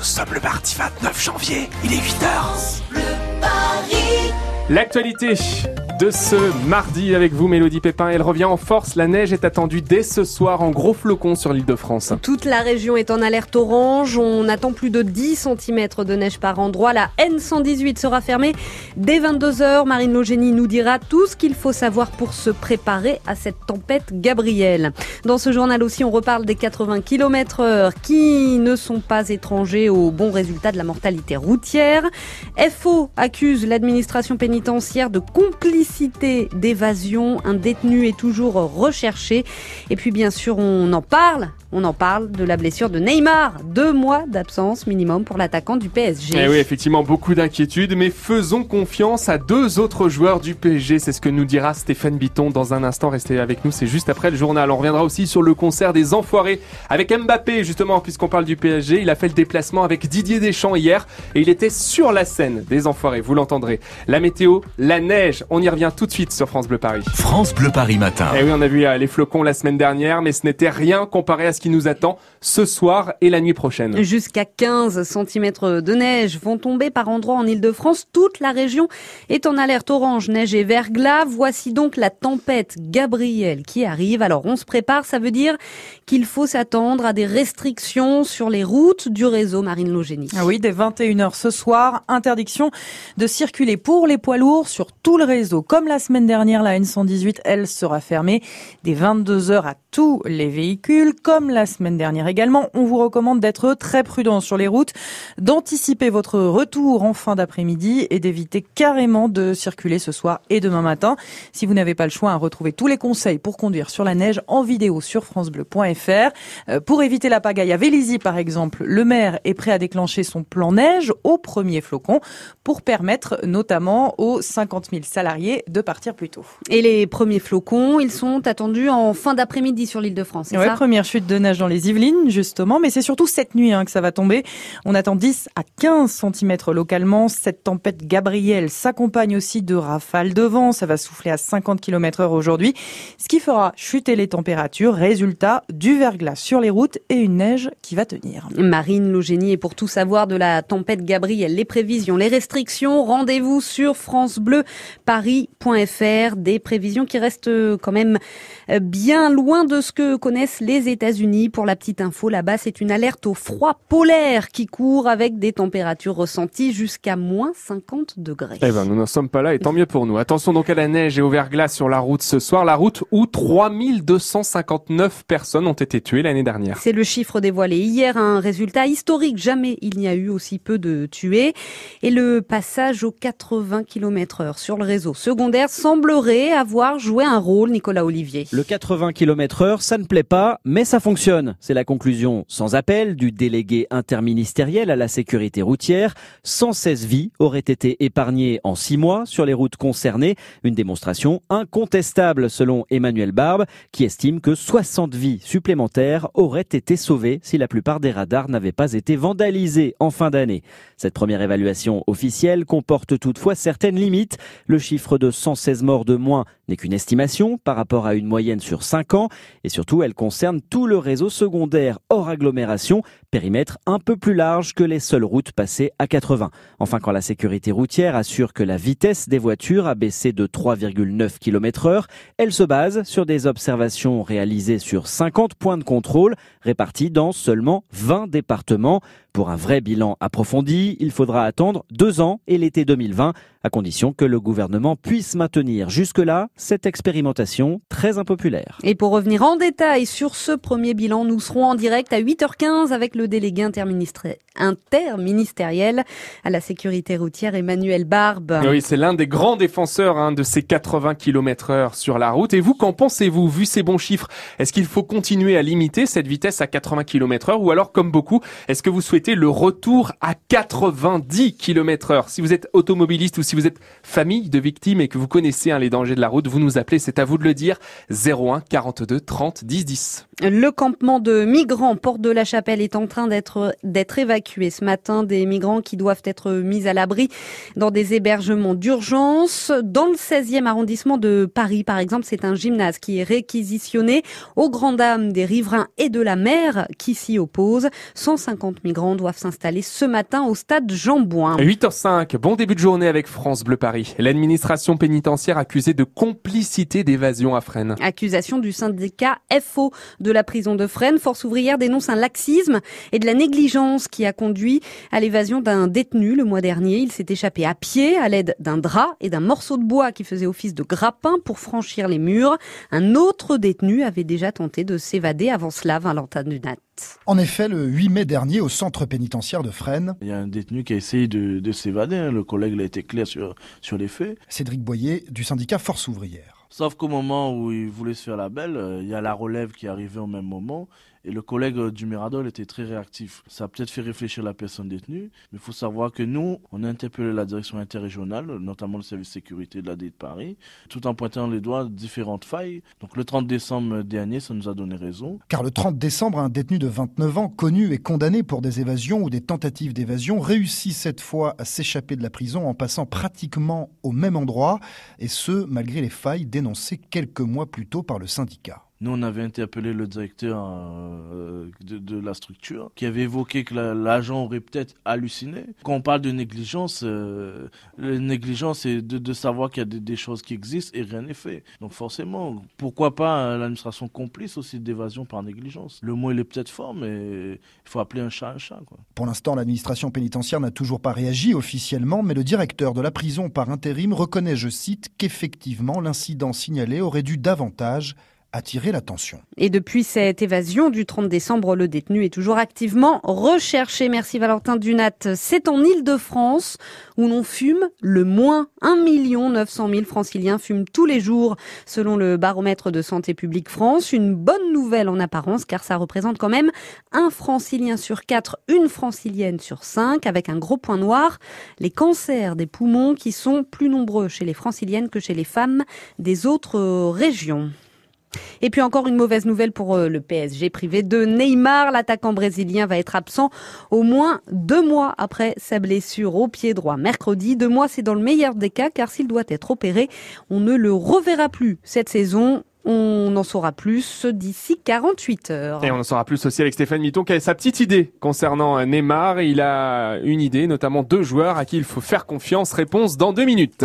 sommes le mardi 29 janvier, il est 8h. L'actualité de ce mardi avec vous, Mélodie Pépin, elle revient en force. La neige est attendue dès ce soir en gros flocons sur l'Île-de-France. Toute la région est en alerte orange. On attend plus de 10 cm de neige par endroit. La N118 sera fermée dès 22h. Marine Logénie nous dira tout ce qu'il faut savoir pour se préparer à cette tempête Gabrielle. Dans ce journal aussi, on reparle des 80 km/h qui ne sont pas étrangers aux bons résultats de la mortalité routière. FO accuse l'administration pénitentiaire de complicité d'évasion. Un détenu est toujours recherché. Et puis bien sûr, on en parle de la blessure de Neymar. 2 mois d'absence minimum pour l'attaquant du PSG. Eh oui, effectivement, beaucoup d'inquiétudes, mais faisons confiance à 2 autres joueurs du PSG. C'est ce que nous dira Stéphane Bitton dans un instant. Restez avec nous, c'est juste après le journal. On reviendra aussi sur le concert des Enfoirés avec Mbappé, justement, puisqu'on parle du PSG. Il a fait le déplacement avec Didier Deschamps hier et il était sur la scène des Enfoirés, vous l'entendrez. La météo, la neige, on y revient tout de suite sur France Bleu Paris. France Bleu Paris matin. Eh oui, on a vu les flocons la semaine dernière, mais ce n'était rien comparé à ce qui nous attend ce soir et la nuit prochaine. Jusqu'à 15 cm de neige vont tomber par endroits en Île-de-France. Toute la région est en alerte orange, neige et verglas. Voici donc la tempête Gabrielle qui arrive. Alors on se prépare, ça veut dire qu'il faut s'attendre à des restrictions sur les routes du réseau. Marine Logénie. Ah oui, dès 21h ce soir, interdiction de circuler pour les poids lourds sur tout le réseau. Comme la semaine dernière, la N118, elle sera fermée dès 22h à tous les véhicules. Comme la semaine dernière également, on vous recommande d'être très prudent sur les routes, d'anticiper votre retour en fin d'après-midi et d'éviter carrément de circuler ce soir et demain matin. Si vous n'avez pas le choix, retrouvez tous les conseils pour conduire sur la neige en vidéo sur francebleu.fr. Pour éviter la pagaille à Vélizy, par exemple, le maire est prêt à déclencher son plan neige au premier flocon pour permettre notamment aux 50 000 salariés de partir plus tôt. Et les premiers flocons, ils sont attendus en fin d'après-midi sur l'Île-de-France, c'est ça ? Première chute de neige dans les Yvelines, justement, mais c'est surtout cette nuit que ça va tomber. On attend 10 à 15 cm localement. Cette tempête Gabrielle s'accompagne aussi de rafales de vent. Ça va souffler à 50 km/h aujourd'hui, ce qui fera chuter les températures. Résultat, du verglas sur les routes et une neige qui va tenir. Marine Logénie, et pour tout savoir de la tempête Gabrielle, les prévisions, les restrictions, rendez-vous sur francebleuparis.fr. Des prévisions qui restent quand même bien loin de ce que connaissent les États-Unis. Pour la petite info, là-bas, c'est une alerte au froid polaire qui court avec des températures ressenties jusqu'à moins 50 degrés. Eh ben, nous n'en sommes pas là et tant mieux pour nous. Attention donc à la neige et au verglas sur la route ce soir. La route où 3259 personnes ont été tuées l'année dernière. C'est le chiffre dévoilé hier, un résultat historique. Jamais il n'y a eu aussi peu de tués. Et le passage aux 80 km/h sur le réseau secondaire semblerait avoir joué un rôle, Nicolas Olivier. Le 80 km/h, ça ne plaît pas, mais ça fonctionne. C'est la conclusion sans appel du délégué interministériel à la sécurité routière. 116 vies auraient été épargnées en 6 mois sur les routes concernées. Une démonstration incontestable selon Emmanuel Barbe, qui estime que 60 vies supplémentaires auraient été sauvées si la plupart des radars n'avaient pas été vandalisés en fin d'année. Cette première évaluation officielle comporte toutefois certaines limites. Le chiffre de 116 morts de moins n'est qu'une estimation par rapport à une moyenne sur 5 ans. Et surtout, elle concerne tout le réseau secondaire hors agglomération, périmètre un peu plus large que les seules routes passées à 80. Enfin, quand la sécurité routière assure que la vitesse des voitures a baissé de 3,9 km/h, elle se base sur des observations réalisées sur 50 points de contrôle répartis dans seulement 20 départements. Pour un vrai bilan approfondi, il faudra attendre 2 ans et l'été 2020, à condition que le gouvernement puisse maintenir jusque-là cette expérimentation très impopulaire. Et pour revenir en détail sur ce premier bilan, nous serons en direct à 8h15 avec le délégué interministériel à la sécurité routière, Emmanuel Barbe. Oui, c'est l'un des grands défenseurs de ces 80 km/h sur la route. Et vous, qu'en pensez-vous, vu ces bons chiffres? Est-ce qu'il faut continuer à limiter cette vitesse à 80 km/h ou alors, comme beaucoup, est-ce que vous souhaitez le retour à 90 km/h? Si vous êtes automobiliste ou si vous êtes famille de victimes et que vous connaissez les dangers de la route, vous nous appelez, c'est à vous de le dire. 01 42 30 10 10. Le campement de migrants Porte de la Chapelle est en train d'être évacué ce matin. Des migrants qui doivent être mis à l'abri dans des hébergements d'urgence. Dans le 16e arrondissement de Paris, par exemple, c'est un gymnase qui est réquisitionné aux grandes dames des riverains et de la mer qui s'y opposent. 150 migrants doivent s'installer ce matin au stade Jean-Bouin. 8h05, bon début de journée avec France Bleu Paris. L'administration pénitentiaire accusée de complicité d'évasion à Fresnes. Accusation du syndicat FO de la prison de Fresnes. Force ouvrière dénonce un laxisme et de la négligence qui a conduit à l'évasion d'un détenu le mois dernier. Il s'est échappé à pied à l'aide d'un drap et d'un morceau de bois qui faisait office de grappin pour franchir les murs. Un autre détenu avait déjà tenté de s'évader avant cela, Valentin Dunat. En effet, le 8 mai dernier, au centre pénitentiaire de Fresnes, il y a un détenu qui a essayé de s'évader. Le collègue a été clair sur les faits. Cédric Boyer du syndicat Force ouvrière. Sauf qu'au moment où il voulait se faire la belle, il y a la relève qui est arrivée au même moment et le collègue du Miradol était très réactif. Ça a peut-être fait réfléchir la personne détenue, mais il faut savoir que nous, on a interpellé la direction interrégionale, notamment le service sécurité de la DI de Paris, tout en pointant les doigts différentes failles. Donc le 30 décembre dernier, ça nous a donné raison. Car le 30 décembre, un détenu de 29 ans, connu et condamné pour des évasions ou des tentatives d'évasion, réussit cette fois à s'échapper de la prison en passant pratiquement au même endroit, et ce, malgré les failles dénoncées quelques mois plus tôt par le syndicat. Nous, on avait interpellé le directeur de la structure qui avait évoqué que l'agent aurait peut-être halluciné. Quand on parle de négligence, la négligence, c'est de savoir qu'il y a des choses qui existent et rien n'est fait. Donc forcément, pourquoi pas l'administration complice aussi d'évasion par négligence. Le mot, il est peut-être fort, mais il faut appeler un chat, quoi. Pour l'instant, l'administration pénitentiaire n'a toujours pas réagi officiellement, mais le directeur de la prison par intérim reconnaît, je cite, qu'effectivement l'incident signalé aurait dû davantage attirer l'attention. Et depuis cette évasion du 30 décembre, le détenu est toujours activement recherché. Merci Valentin Dunat. C'est en Île-de-France où l'on fume le moins. 1 900 000 franciliens fument tous les jours, selon le baromètre de Santé publique France. Une bonne nouvelle en apparence, car ça représente quand même un francilien sur 4, une francilienne sur 5, avec un gros point noir, les cancers des poumons qui sont plus nombreux chez les franciliennes que chez les femmes des autres régions. Et puis encore une mauvaise nouvelle pour le PSG privé de Neymar. L'attaquant brésilien va être absent au moins 2 mois après sa blessure au pied droit mercredi. 2 mois, c'est dans le meilleur des cas, car s'il doit être opéré, on ne le reverra plus cette saison. On en saura plus d'ici 48 heures. Et on en saura plus aussi avec Stéphane Mitton qui a sa petite idée concernant Neymar. Il a une idée, notamment 2 joueurs à qui il faut faire confiance. Réponse dans 2 minutes.